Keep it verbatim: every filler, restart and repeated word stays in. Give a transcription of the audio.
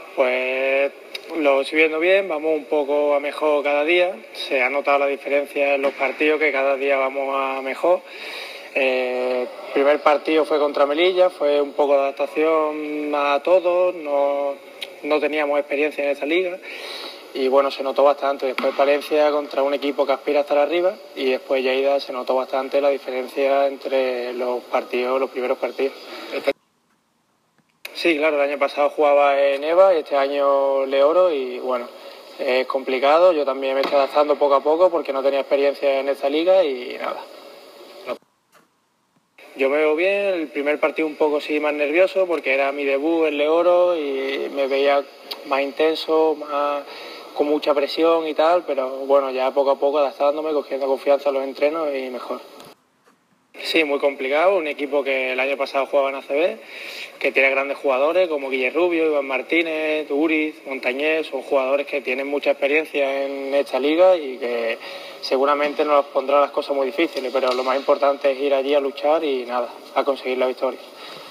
Pues lo estoy viendo bien, vamos un poco a mejor cada día. Se ha notado la diferencia en los partidos, que cada día vamos a mejor. Eh, el primer partido fue contra Melilla, fue un poco de adaptación a todos, no, no teníamos experiencia en esta liga y bueno, se notó bastante. Después Valencia contra un equipo que aspira a estar arriba y después Lleida se notó bastante la diferencia entre los partidos, los primeros partidos. Sí, claro, el año pasado jugaba en EVA y este año Leoro y bueno, es complicado. Yo también me estoy adaptando poco a poco porque no tenía experiencia en esta liga y nada. Yo me veo bien, el primer partido un poco sí más nervioso porque era mi debut en Leoro y me veía más intenso, más con mucha presión y tal, pero bueno, ya poco a poco adaptándome, cogiendo confianza en los entrenos y mejor. Sí, muy complicado, un equipo que el año pasado jugaba en A C B, que tiene grandes jugadores como Guille Rubio, Iván Martínez, Uriz, Montañés, son jugadores que tienen mucha experiencia en esta liga y que seguramente nos pondrá las cosas muy difíciles, pero lo más importante es ir allí a luchar y nada, a conseguir la victoria.